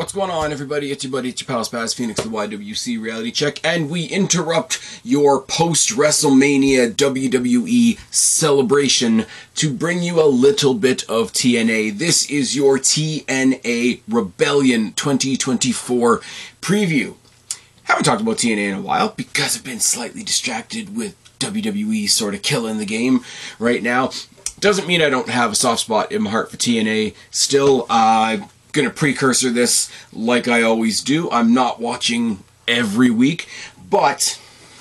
What's going on, everybody? It's your buddy, it's your pal Spaz Phoenix, the YWC Reality Check, and we interrupt your post-WrestleMania WWE celebration to bring you a little bit of TNA. This is your TNA Rebellion 2024 preview. Haven't talked about TNA in a while because I've been slightly distracted with WWE sort of killing the game right now. Doesn't mean I don't have a soft spot in my heart for TNA. Still, I'm going to precursor this like I always do. I'm not watching every week, but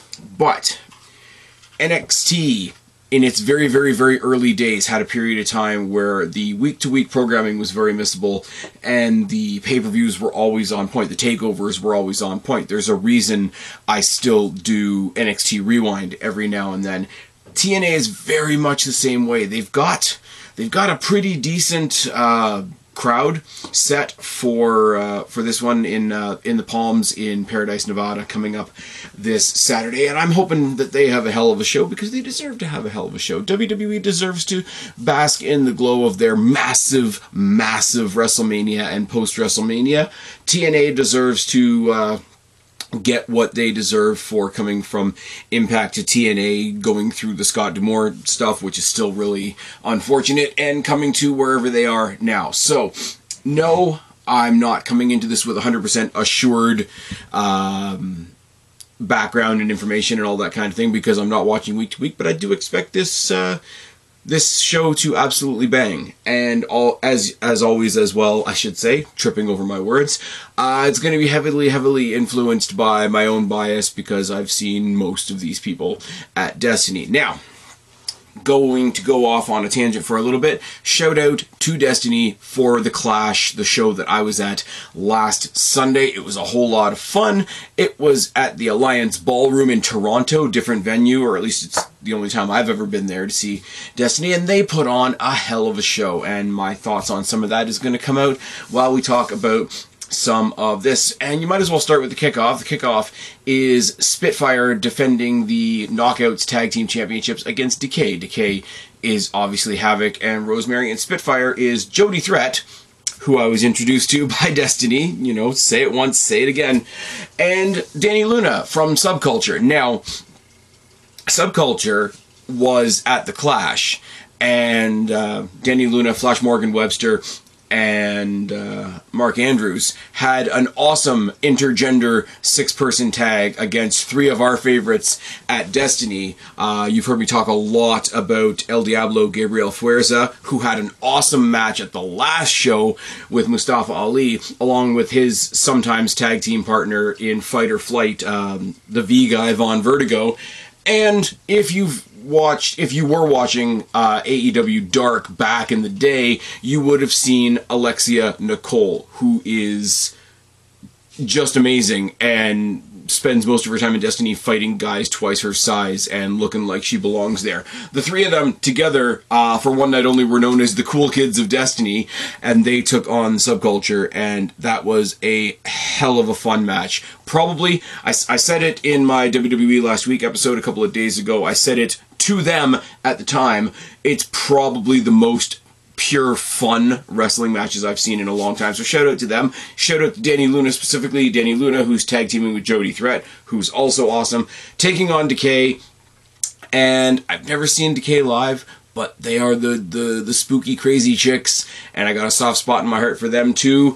NXT in its very, very, very early days had a period of time where the week-to-week programming was very missable and the pay-per-views were always on point. The takeovers were always on point. There's a reason I still do NXT Rewind every now and then. TNA is very much the same way. They've got a pretty decent crowd set for this one in the Palms in Paradise, Nevada, coming up this Saturday, and I'm hoping that they have a hell of a show because they deserve to have a hell of a show. WWE deserves to bask in the glow of their massive WrestleMania and post-WrestleMania. TNA deserves to get what they deserve for coming from Impact to TNA, going through the Scott D'Amore stuff, which is still really unfortunate, and coming to wherever they are now. So, no, I'm not coming into this with 100% assured background and information and all that kind of thing because I'm not watching week to week, but I do expect this show to absolutely bang, and as always as well, I should say, tripping over my words, it's going to be heavily influenced by my own bias because I've seen most of these people at Destiny. Now, going to go off on a tangent for a little bit, shout out to Destiny for the Clash, the show that I was at last Sunday. It was a whole lot of fun. It was at the Alliance Ballroom in Toronto, different venue, or at least it's the only time I've ever been there to see Destiny, and they put on a hell of a show, and my thoughts on some of that is going to come out while we talk about some of this, and you might as well start with the kickoff. The kickoff is Spitfire defending the Knockouts Tag Team Championships against Decay. Decay is obviously Havoc and Rosemary, and Spitfire is Jody Threat, who I was introduced to by Destiny. You know, say it once, say it again. And Danny Luna from Subculture. Now, Subculture was at the Clash, and Danny Luna, Flash Morgan Webster, and Mark Andrews had an awesome intergender 6-person tag against 3 of our favorites at Destiny. You've heard me talk a lot about El Diablo Gabriel Fuerza, who had an awesome match at the last show with Mustafa Ali, along with his sometimes tag team partner in Fight or Flight, the V guy, Von Vertigo. And if you were watching AEW Dark back in the day, you would have seen Alexia Nicole, who is just amazing and spends most of her time in Destiny fighting guys twice her size and looking like she belongs there. The 3 of them together for one night only were known as the Cool Kids of Destiny, and they took on Subculture, and that was a hell of a fun match. Probably, I said it in my WWE Last Week episode a couple of days ago, I said it to them at the time, it's probably the most pure fun wrestling matches I've seen in a long time. So shout out to them. Shout out to Danny Luna specifically. Danny Luna, who's tag teaming with Jody Threat, who's also awesome. Taking on Decay, and I've never seen Decay live, but they are the spooky, crazy chicks, and I got a soft spot in my heart for them too.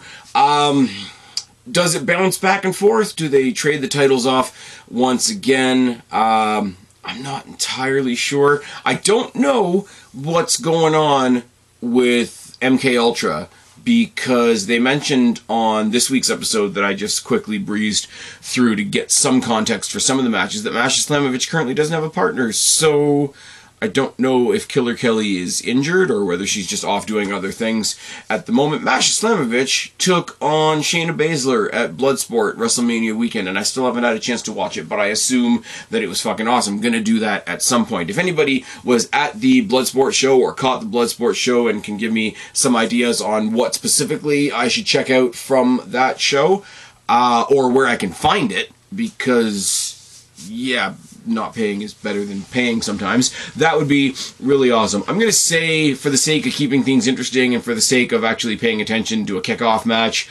Does it bounce back and forth? Do they trade the titles off once again? I'm not entirely sure. I don't know what's going on with MK Ultra because they mentioned on this week's episode that I just quickly breezed through to get some context for some of the matches that Masha Slamovich currently doesn't have a partner, so I don't know if Killer Kelly is injured or whether she's just off doing other things at the moment. Masha Slamovich took on Shayna Baszler at Bloodsport WrestleMania weekend, and I still haven't had a chance to watch it, but I assume that it was fucking awesome. I'm going to do that at some point. If anybody was at the Bloodsport show or caught the Bloodsport show and can give me some ideas on what specifically I should check out from that show, or where I can find it, because, yeah, not paying is better than paying sometimes. That would be really awesome. I'm going to say, for the sake of keeping things interesting and for the sake of actually paying attention to a kickoff match,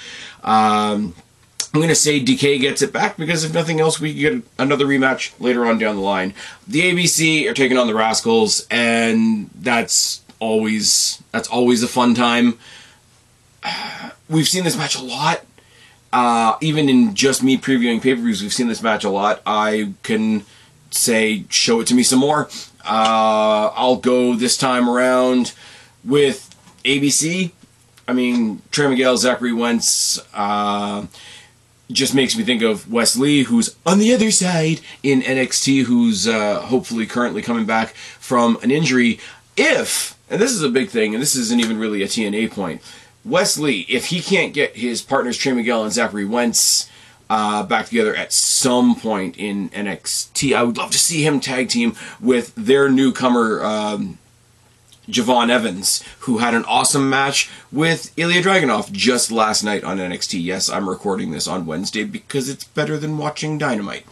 I'm going to say Decay gets it back because if nothing else, we can get another rematch later on down the line. The ABC are taking on the Rascals, and that's always a fun time. We've seen this match a lot. Even in just me previewing pay-per-views, we've seen this match a lot. I can say, show it to me some more. I'll go this time around with ABC. I mean, Trey Miguel, Zachary Wentz, just makes me think of Wes Lee, who's on the other side in NXT, who's hopefully currently coming back from an injury. If, and this is a big thing, and this isn't even really a TNA point, Wes Lee, if he can't get his partners Trey Miguel and Zachary Wentz back together at some point in NXT, I would love to see him tag team with their newcomer, Javon Evans, who had an awesome match with Ilya Dragunov just last night on NXT. Yes, I'm recording this on Wednesday because it's better than watching Dynamite.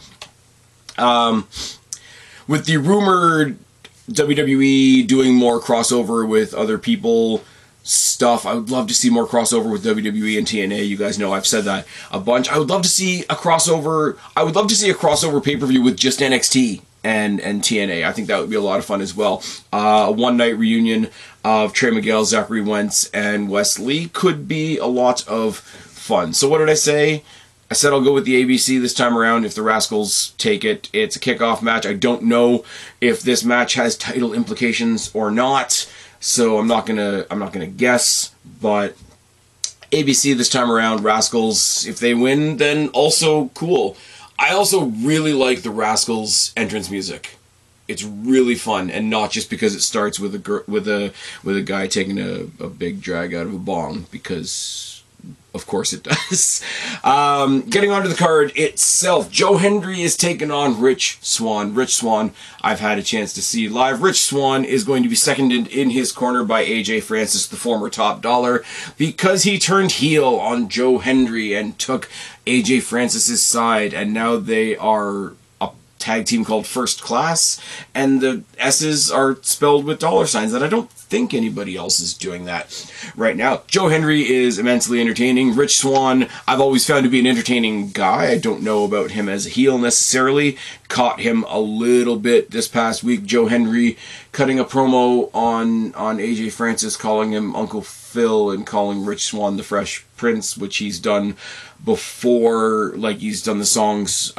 With the rumored WWE doing more crossover with other people stuff, I would love to see more crossover with WWE and TNA. You guys know I've said that a bunch. I would love to see a crossover. I would love to see a crossover pay-per-view with just NXT and TNA. I think that would be a lot of fun as well. A one-night reunion of Trey Miguel, Zachary Wentz, and Wes Lee could be a lot of fun. So what did I say? I said I'll go with the ABC this time around if the Rascals take it. It's a kickoff match. I don't know if this match has title implications or not, so I'm not gonna guess, but ABC this time around. Rascals, if they win, then also cool. I also really like the Rascals entrance music. It's really fun, and not just because it starts with a guy taking a big drag out of a bong, because of course it does. Getting onto the card itself, Joe Hendry is taking on Rich Swann. Rich Swann, I've had a chance to see live. Rich Swann is going to be seconded in his corner by AJ Francis, the former Top Dollar, because he turned heel on Joe Hendry and took AJ Francis's side, and now they are a tag team called First Class, and the S's are spelled with dollar signs, and I don't think anybody else is doing that right now. Joe Hendry is immensely entertaining. Rich Swann, I've always found to be an entertaining guy. I don't know about him as a heel necessarily. Caught him a little bit this past week. Joe Hendry cutting a promo on AJ Francis, calling him Uncle Phil and calling Rich Swann the Fresh Prince, which he's done before. Like, he's done the songs,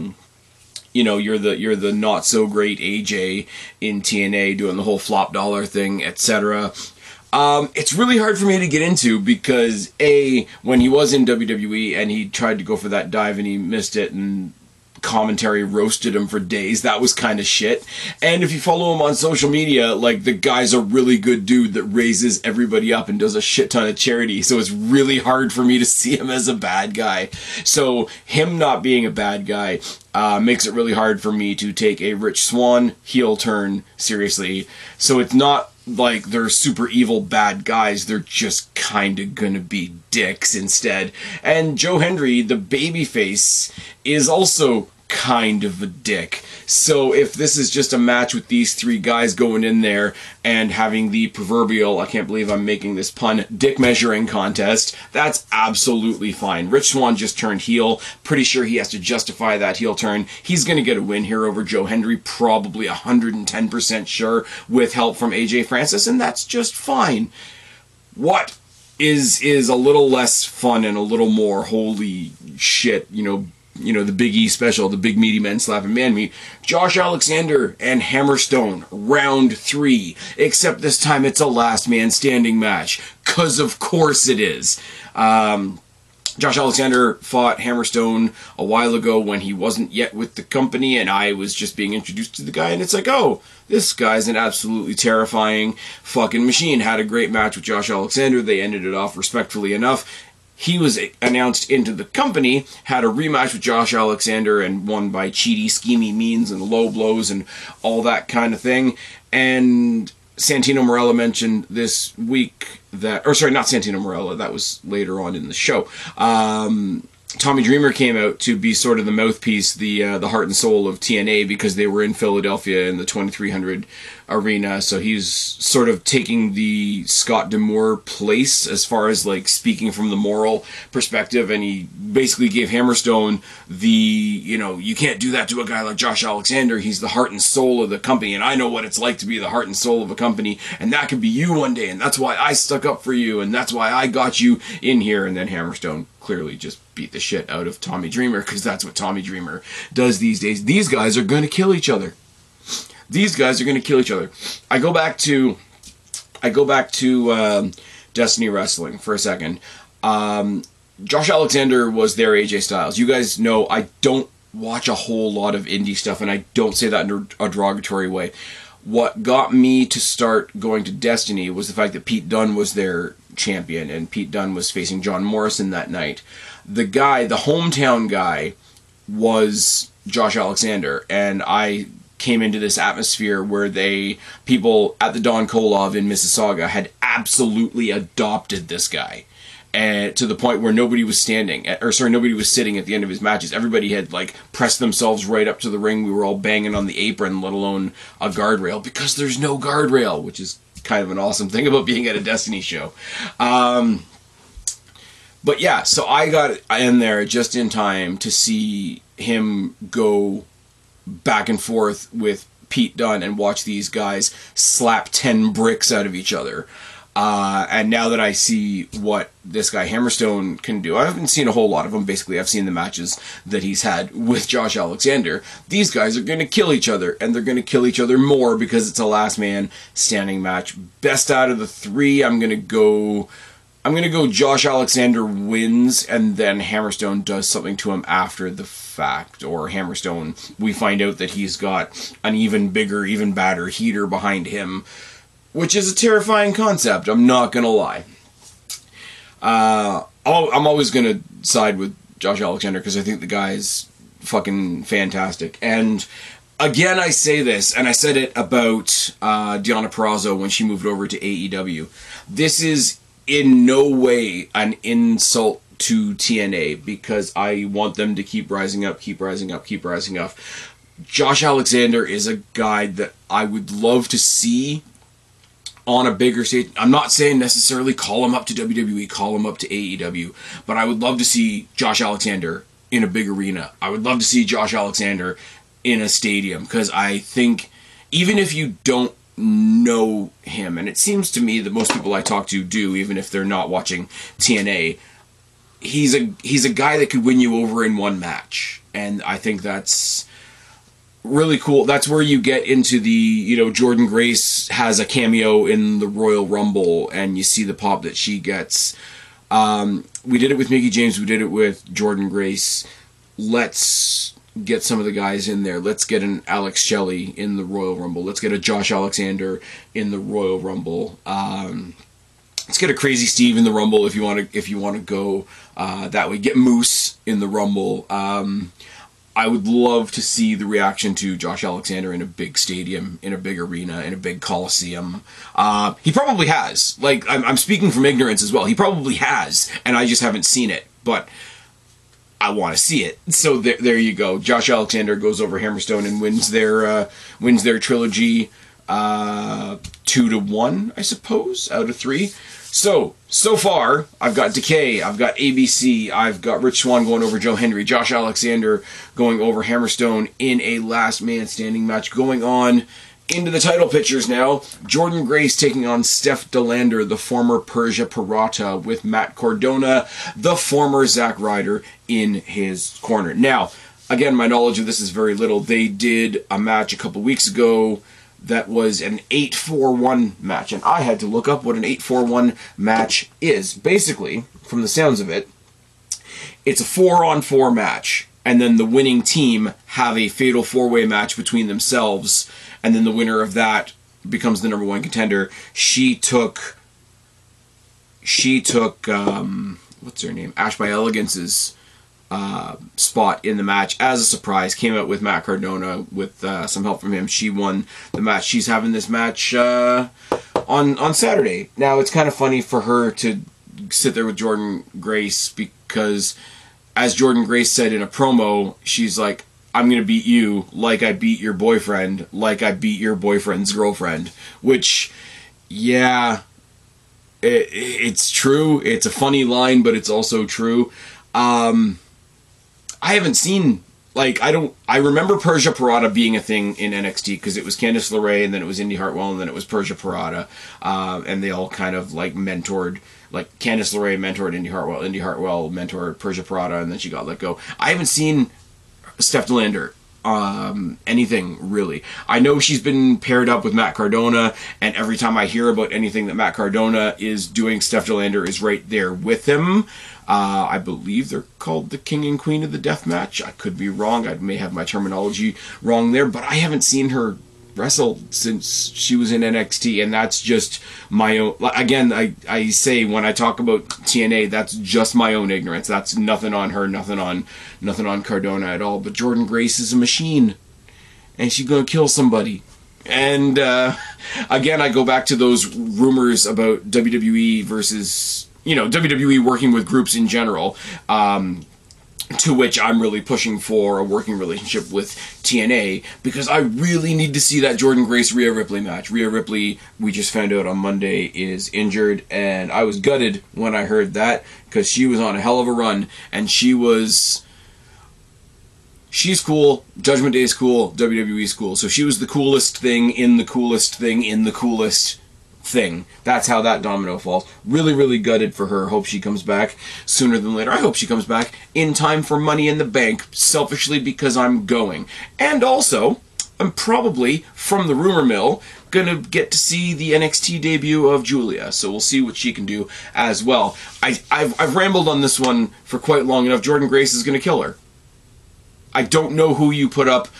you're the not so great AJ in TNA, doing the whole flop dollar thing, etc. It's really hard for me to get into because when he was in WWE and he tried to go for that dive and he missed it, and commentary roasted him for days, that was kind of shit. And if you follow him on social media, like, the guy's a really good dude that raises everybody up and does a shit ton of charity, so it's really hard for me to see him as a bad guy. So him not being a bad guy makes it really hard for me to take a Rich Swann heel turn seriously. So it's not like they're super evil bad guys, they're just kind of gonna be dicks instead. And Joe Hendry, the babyface, is also kind of a dick. So if this is just a match with these three guys going in there and having the proverbial, I can't believe I'm making this pun, dick measuring contest, that's absolutely fine. Rich Swann just turned heel. Pretty sure he has to justify that heel turn. He's going to get a win here over Joe Hendry, probably 110% sure, with help from AJ Francis, and that's just fine. What is a little less fun and a little more holy shit, the Big E special, the big meaty men slapping man meat, Josh Alexander and Hammerstone, round 3. Except this time it's a last man standing match, cause of course it is. Josh Alexander fought Hammerstone a while ago when he wasn't yet with the company, and I was just being introduced to the guy, and it's like, oh, this guy's an absolutely terrifying fucking machine. Had a great match with Josh Alexander. They ended it off respectfully enough. He was announced into the company, had a rematch with Josh Alexander, and won by cheaty, schemy means and low blows and all that kind of thing. And Santino Marella mentioned this week that, or sorry, not Santino Marella, that was later on in the show. Tommy Dreamer came out to be sort of the mouthpiece, the heart and soul of TNA, because they were in Philadelphia in the 2300 arena. So he's sort of taking the Scott D'Amore place as far as like speaking from the moral perspective, and he basically gave Hammerstone the, you know, you can't do that to a guy like Josh Alexander. He's the heart and soul of the company, and I know what it's like to be the heart and soul of a company, and that could be you one day, and that's why I stuck up for you, and that's why I got you in here. And then Hammerstone clearly just beat the shit out of Tommy Dreamer, because that's what Tommy Dreamer does these days. These guys are going to kill each other. These guys are going to kill each other. I go back to Destiny Wrestling for a second. Josh Alexander was their AJ Styles. You guys know I don't watch a whole lot of indie stuff, and I don't say that in a derogatory way. What got me to start going to Destiny was the fact that Pete Dunne was their champion, and Pete Dunne was facing John Morrison that night. The hometown guy, was Josh Alexander, and I came into this atmosphere where people at the Don Kolov in Mississauga had absolutely adopted this guy. And to the point where nobody was sitting at the end of his matches. Everybody had like pressed themselves right up to the ring. We were all banging on the apron, let alone a guardrail, because there's no guardrail, which is kind of an awesome thing about being at a Destiny show. But yeah, so I got in there just in time to see him go back and forth with Pete Dunne and watch these guys slap 10 bricks out of each other. And now that I see what this guy Hammerstone can do, I haven't seen a whole lot of them. Basically, I've seen the matches that he's had with Josh Alexander. These guys are going to kill each other, and they're going to kill each other more because it's a last man standing match. Best out of the three, I'm going to go Josh Alexander wins, and then Hammerstone does something to him after the fact. Or Hammerstone, we find out that he's got an even bigger, even badder heater behind him, which is a terrifying concept, I'm not going to lie. I'm always going to side with Josh Alexander because I think the guy's fucking fantastic. And again, I say this, and I said it about Deonna Purrazzo when she moved over to AEW. This is in no way an insult to TNA, because I want them to keep rising up, keep rising up, keep rising up. Josh Alexander is a guy that I would love to see on a bigger stage. I'm not saying necessarily call him up to WWE, call him up to AEW, but I would love to see Josh Alexander in a big arena. I would love to see Josh Alexander in a stadium, because I think even if you don't know him, and it seems to me that most people I talk to do, even if they're not watching TNA, he's a guy that could win you over in one match, and I think that's really cool. That's where you get into the, Jordynne Grace has a cameo in the Royal Rumble, and you see the pop that she gets. We did it with Mickie James, we did it with Jordynne Grace. Let's get some of the guys in there. Let's get an Alex Shelley in the Royal Rumble. Let's get a Josh Alexander in the Royal Rumble. Let's get a Crazy Steve in the Rumble if you want to go that way. Get Moose in the Rumble. I would love to see the reaction to Josh Alexander in a big stadium, in a big arena, in a big coliseum. He probably has. Like, I'm speaking from ignorance as well. He probably has, and I just haven't seen it. But I want to see it. So there you go. Josh Alexander goes over Hammerstone and wins their trilogy 2-1, I suppose, out of 3. So far, I've got Decay, I've got ABC, I've got Rich Swann going over Joe Hendry, Josh Alexander going over Hammerstone in a last man standing match. Going on into the title pictures now, Jordynne Grace taking on Steph DeLander, the former Persia Pirotta, with Matt Cardona, the former Zack Ryder, in his corner. Now, again, my knowledge of this is very little. They did a match a couple weeks ago that was an 8-4-1 match, and I had to look up what an 8-4-1 match is. Basically, from the sounds of it, it's a 4-on-4 match, and then the winning team have a fatal 4-way match between themselves, and then the winner of that becomes the number 1 contender. She took what's her name? Ash by Elegance's spot in the match as a surprise. Came out with Matt Cardona with some help from him. She won the match. She's having this match on Saturday. Now, it's kind of funny for her to sit there with Jordynne Grace, because as Jordynne Grace said in a promo, she's like, I'm going to beat you like I beat your boyfriend, like I beat your boyfriend's girlfriend. Which, yeah, it's true. It's a funny line, but it's also true. I haven't seen, like, I remember Persia Pirotta being a thing in NXT because it was Candice LeRae, and then it was Indy Hartwell, and then it was Persia Pirotta. And they all kind of, like, mentored, like, Candice LeRae mentored Indy Hartwell mentored Persia Pirotta, and then she got let go. I haven't seen Steph DeLander anything really. I know she's been paired up with Matt Cardona, and every time I hear about anything that Matt Cardona is doing, Steph DeLander is right there with him. I believe they're called the King and Queen of the Death Match. I could be wrong. I may have my terminology wrong there, but I haven't seen her wrestle since she was in NXT, and that's just my own. Again, I say when I talk about TNA, that's just my own ignorance. That's nothing on her, nothing on Cardona at all. But Jordynne Grace is a machine, and she's gonna kill somebody. And again, I go back to those rumors about WWE versus, you know, WWE working with groups in general. To which I'm really pushing for a working relationship with TNA, because I really need to see that Jordynne Grace Rhea Ripley match. Rhea Ripley, we just found out on Monday, is injured, and I was gutted when I heard that, because she was on a hell of a run, and she's cool, Judgment Day is cool, WWE's cool, so she was the coolest thing in the coolest thing in the coolest thing. That's how that domino falls. Really, really gutted for her. Hope she comes back sooner than later. I hope she comes back in time for Money in the Bank, selfishly because I'm going. And also, I'm probably, from the rumor mill, gonna get to see the NXT debut of Julia, so we'll see what she can do as well. I've rambled on this one for quite long enough. Jordynne Grace is gonna kill her. I don't know who you put up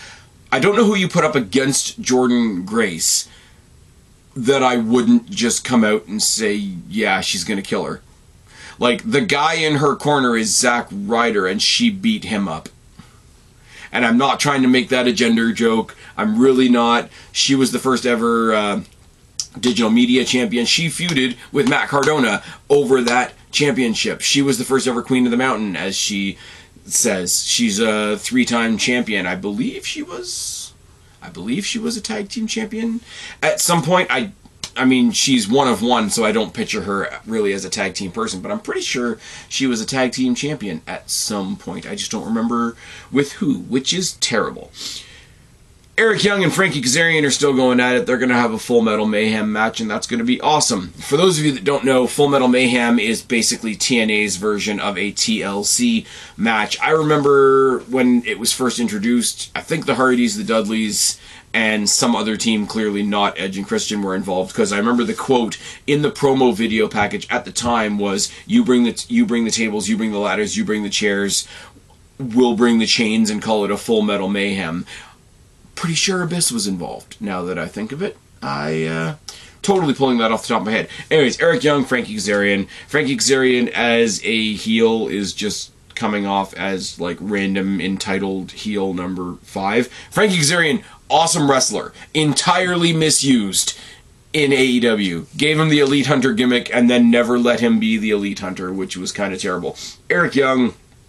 against Jordynne Grace that I wouldn't just come out and say, yeah, she's gonna kill her. Like, the guy in her corner is Zack Ryder, and she beat him up. And I'm not trying to make that a gender joke. I'm really not. She was the first ever digital media champion. She feuded with Matt Cardona over that championship. She was the first ever Queen of the Mountain, as she says. She's a 3-time champion. I believe she was a tag team champion at some point. I mean, she's one of one, so I don't picture her really as a tag team person, but I'm pretty sure she was a tag team champion at some point. I just don't remember with who, which is terrible. Eric Young and Frankie Kazarian are still going at it. They're going to have a Full Metal Mayhem match, and that's going to be awesome. For those of you that don't know, Full Metal Mayhem is basically TNA's version of a TLC match. I remember when it was first introduced, I think the Hardys, the Dudleys, and some other team, clearly not Edge and Christian, were involved, because I remember the quote in the promo video package at the time was, you bring the tables, you bring the ladders, you bring the chairs, we'll bring the chains and call it a Full Metal Mayhem. Pretty sure Abyss was involved, now that I think of it. Totally pulling that off the top of my head. Anyways, Eric Young, Frankie Kazarian. Frankie Kazarian as a heel is just coming off as, like, random entitled heel number 5. Frankie Kazarian, awesome wrestler. Entirely misused in AEW. Gave him the Elite Hunter gimmick and then never let him be the Elite Hunter, which was kind of terrible. Eric Young,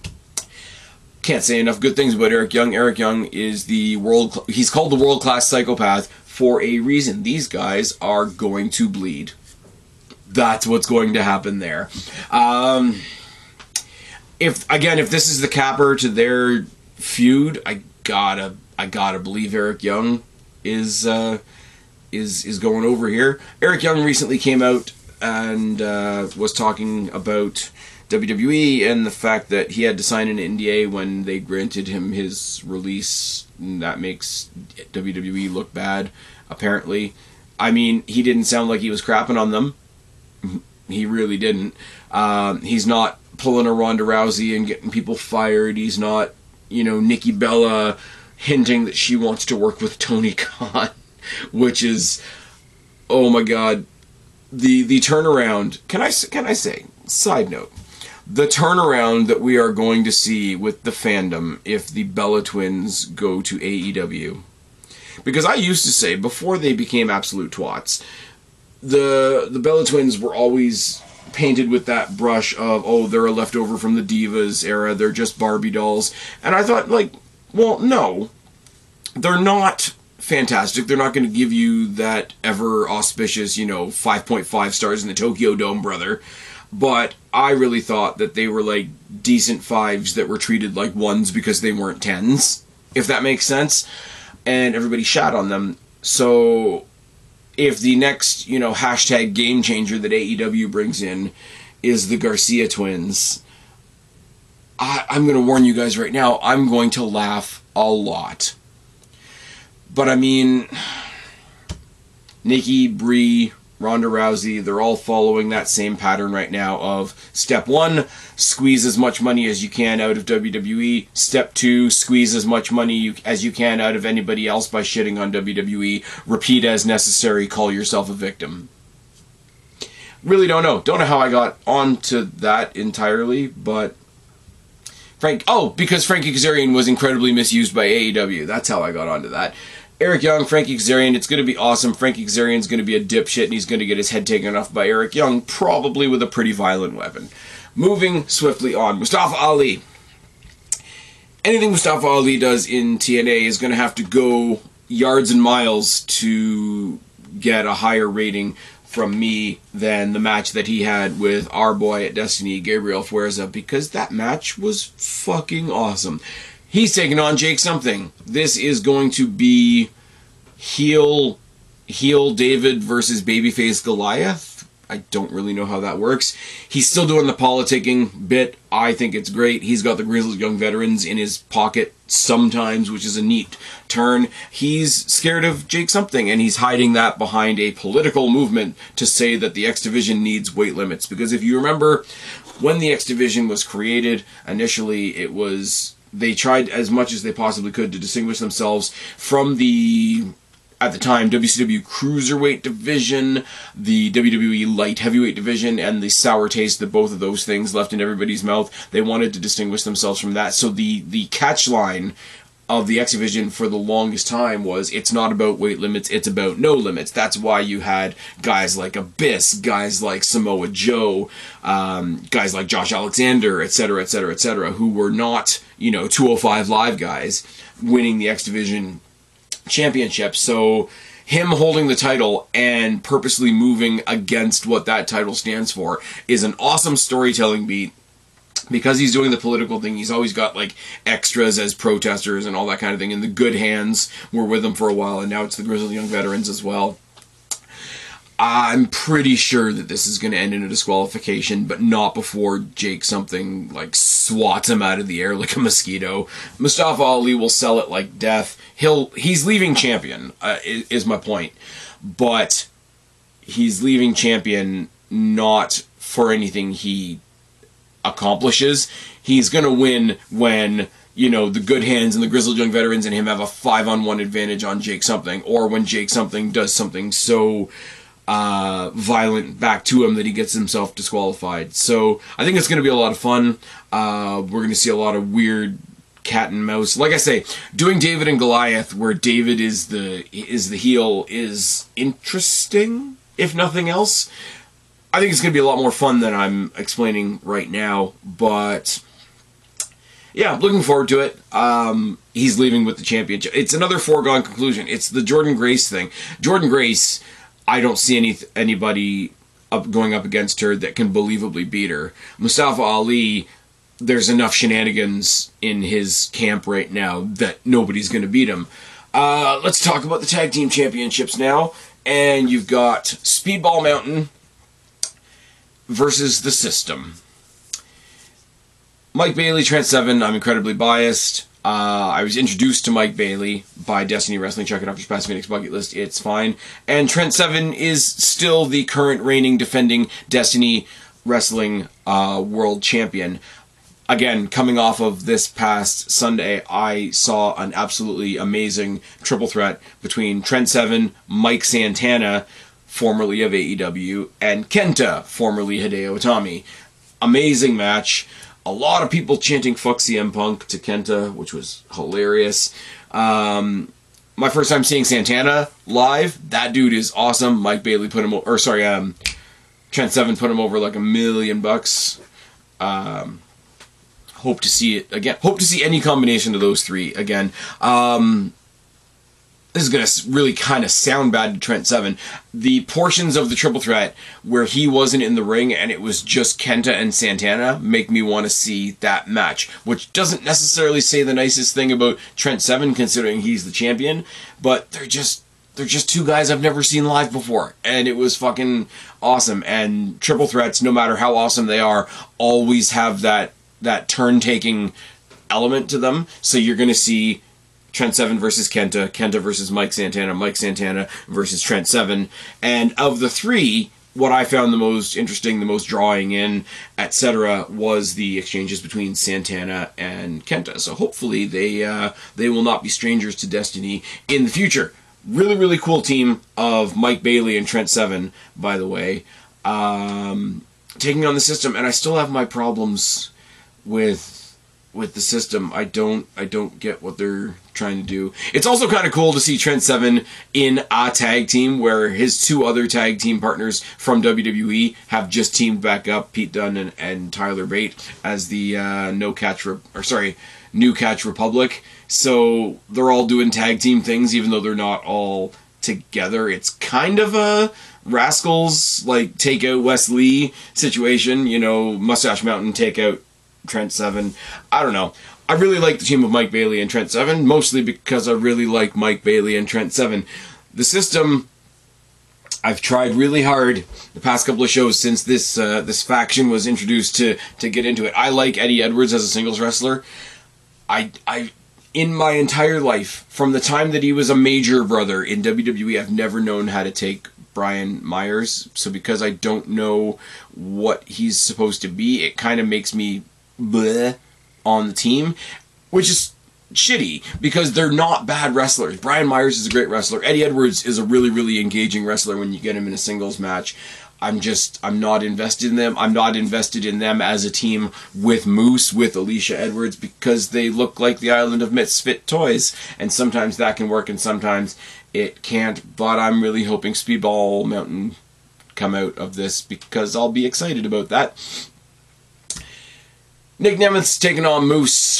can't say enough good things about Eric Young. Eric Young is he's called the world-class psychopath for a reason. These guys are going to bleed. That's what's going to happen there. If this is the capper to their feud, I gotta believe Eric Young is going over here. Eric Young recently came out and was talking about WWE and the fact that he had to sign an NDA when they granted him his release. And that makes WWE look bad, apparently. I mean, he didn't sound like he was crapping on them. He really didn't. He's not pulling a Ronda Rousey and getting people fired. He's not, Nikki Bella hinting that she wants to work with Tony Khan, which is, oh my God, the turnaround. Can I say, side note, the turnaround that we are going to see with the fandom if the Bella Twins go to AEW. Because I used to say, before they became absolute twats, the Bella Twins were always painted with that brush of, oh, they're a leftover from the Divas era, they're just Barbie dolls. And I thought, like, well, no, they're not fantastic. They're not going to give you that ever auspicious, 5.5 stars in the Tokyo Dome, brother. But I really thought that they were like decent 5s that were treated like 1s because they weren't 10s, if that makes sense. And everybody shat on them. So if the next, hashtag game changer that AEW brings in is the Garcia twins, I'm going to warn you guys right now, I'm going to laugh a lot. But I mean, Nikki, Brie, Ronda Rousey, they're all following that same pattern right now of step 1, squeeze as much money as you can out of WWE. Step 2, squeeze as much money as you can out of anybody else by shitting on WWE. Repeat as necessary, call yourself a victim. Really don't know. Don't know how I got onto that entirely, but because Frankie Kazarian was incredibly misused by AEW. That's how I got onto that. Eric Young, Frankie Kazarian, it's going to be awesome. Frankie Kazarian's going to be a dipshit, and he's going to get his head taken off by Eric Young, probably with a pretty violent weapon. Moving swiftly on. Mustafa Ali. Anything Mustafa Ali does in TNA is going to have to go yards and miles to get a higher rating from me than the match that he had with our boy at Destiny, Gabriel Fuerza, because that match was fucking awesome. He's taking on Jake something. This is going to be heel David versus babyface Goliath. I don't really know how that works. He's still doing the politicking bit. I think it's great. He's got the Grizzled Young Veterans in his pocket sometimes, which is a neat turn. He's scared of Jake something, and he's hiding that behind a political movement to say that the X Division needs weight limits. Because if you remember, when the X Division was created, initially it was... They tried as much as they possibly could to distinguish themselves from the, at the time, WCW Cruiserweight division, the WWE Light Heavyweight division, and the sour taste that both of those things left in everybody's mouth. They wanted to distinguish themselves from that. So the catch line of the X Division for the longest time was, it's not about weight limits, it's about no limits. That's why you had guys like Abyss, guys like Samoa Joe, guys like Josh Alexander, etc., etc., etc., who were not, 205 Live guys winning the X Division championship. So him holding the title and purposely moving against what that title stands for is an awesome storytelling beat. Because he's doing the political thing, he's always got, like, extras as protesters and all that kind of thing. And the Good Hands were with him for a while, and now it's the Grizzled Young Veterans as well. I'm pretty sure that this is going to end in a disqualification, but not before Jake something, like, swats him out of the air like a mosquito. Mustafa Ali will sell it like death. He's leaving champion, is my point. But he's leaving champion not for anything he accomplishes. He's going to win when, the Good Hands and the Grizzled Young Veterans and him have a 5-on-1 advantage on Jake something, or when Jake something does something so violent back to him that he gets himself disqualified. So I think it's going to be a lot of fun. We're going to see a lot of weird cat and mouse. Like I say, doing David and Goliath, where David is the heel, is interesting, if nothing else. I think it's going to be a lot more fun than I'm explaining right now, but yeah, looking forward to it. He's leaving with the championship. It's another foregone conclusion. It's the Jordynne Grace thing. Jordynne Grace, I don't see anybody going up against her that can believably beat her. Mustafa Ali, there's enough shenanigans in his camp right now that nobody's going to beat him. Let's talk about the tag team championships now. And you've got Speedball Mountain versus The System. Mike Bailey, Trent Seven, I'm incredibly biased. I was introduced to Mike Bailey by Destiny Wrestling. Check it off your Past Phoenix bucket list. It's fine. And Trent Seven is still the current reigning, defending Destiny Wrestling World Champion. Again, coming off of this past Sunday, I saw an absolutely amazing triple threat between Trent Seven, Mike Santana, formerly of AEW, and Kenta, formerly Hideo Itami. Amazing match. A lot of people chanting "fuck CM Punk" to Kenta, which was hilarious. My first time seeing Santana live, that dude is awesome. Mike Bailey put him, Trent Seven put him over like $1 million. Hope to see it again. Hope to see any combination of those three again. This is going to really kind of sound bad to Trent Seven. The portions of the triple threat where he wasn't in the ring and it was just Kenta and Santana make me want to see that match, which doesn't necessarily say the nicest thing about Trent Seven considering he's the champion, but they're just two guys I've never seen live before, and it was fucking awesome. And triple threats, no matter how awesome they are, always have that turn-taking element to them. So you're going to see Trent Seven versus Kenta, Kenta versus Mike Santana versus Trent Seven. And of the three, what I found the most interesting, the most drawing in, etc., was the exchanges between Santana and Kenta. So hopefully they will not be strangers to Destiny in the future. Really, really cool team of Mike Bailey and Trent Seven, by the way, taking on the system. And I still have my problems with the system. I don't get what they're trying to do. It's also kind of cool to see Trent Seven in a tag team where his two other tag team partners from WWE have just teamed back up, Pete Dunne and Tyler Bate, as the New Catch Republic. So they're all doing tag team things, even though they're not all together. It's kind of a Rascals, like, take out Wes Lee situation, you know, Mustache Mountain take out Trent Seven. I don't know. I really like the team of Mike Bailey and Trent Seven, mostly because I really like Mike Bailey and Trent Seven. The system, I've tried really hard the past couple of shows since this faction was introduced to get into it. I like Eddie Edwards as a singles wrestler. I in my entire life, from the time that he was a major brother in WWE, I've never known how to take Brian Myers. So because I don't know what he's supposed to be, it kind of makes me bleh on the team, which is shitty because they're not bad wrestlers. Brian Myers is a great wrestler. Eddie Edwards is a really, really engaging wrestler when you get him in a singles match. I'm not invested in them. I'm not invested in them as a team with Moose, with Alicia Edwards, because they look like the Island of Misfit Toys. And sometimes that can work and sometimes it can't. But I'm really hoping Speedball Mountain come out of this because I'll be excited about that. Nick Nemeth's taking on Moose.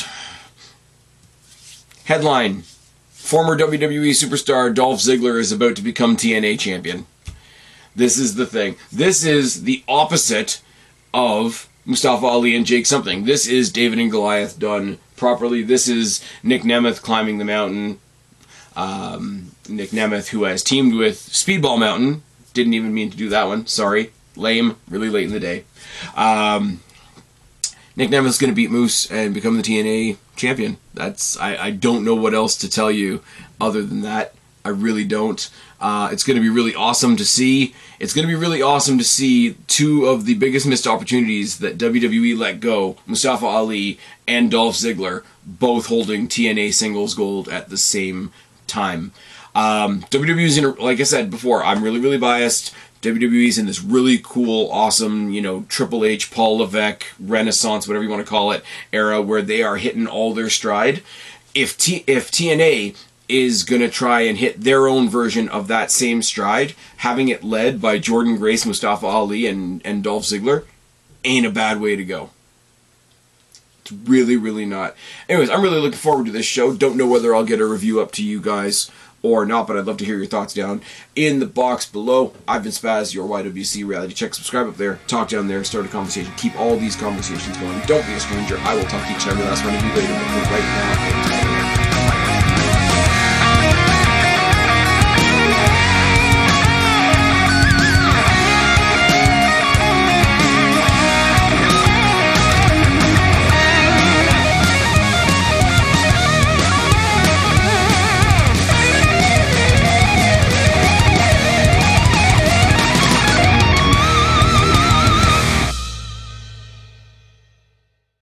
Headline: former WWE superstar Dolph Ziggler is about to become TNA champion. This is the thing. This is the opposite of Mustafa Ali and Jake something. This is David and Goliath done properly. This is Nick Nemeth climbing the mountain. Nick Nemeth, who has teamed with Speedball Mountain. Didn't even mean to do that one. Sorry. Lame. Really late in the day. Nick Nemeth's going to beat Moose and become the TNA champion. I don't know what else to tell you other than that. I really don't. It's going to be really awesome to see. It's going to be really awesome to see two of the biggest missed opportunities that WWE let go, Mustafa Ali and Dolph Ziggler, both holding TNA singles gold at the same time. WWE's in, like I said before, I'm really, really biased. WWE's in this really cool, awesome, Triple H, Paul Levesque, Renaissance, whatever you want to call it, era where they are hitting all their stride. If TNA is going to try and hit their own version of that same stride, having it led by Jordynne Grace, Mustafa Ali, and Dolph Ziggler ain't a bad way to go. It's really, really not. Anyways, I'm really looking forward to this show. Don't know whether I'll get a review up to you guys or not, but I'd love to hear your thoughts down in the box below. I've been Spaz, your YWC Reality Check. Subscribe up there, talk down there, start a conversation. Keep all these conversations going. Don't be a stranger. I will talk to each and every last one of you later, but for right now,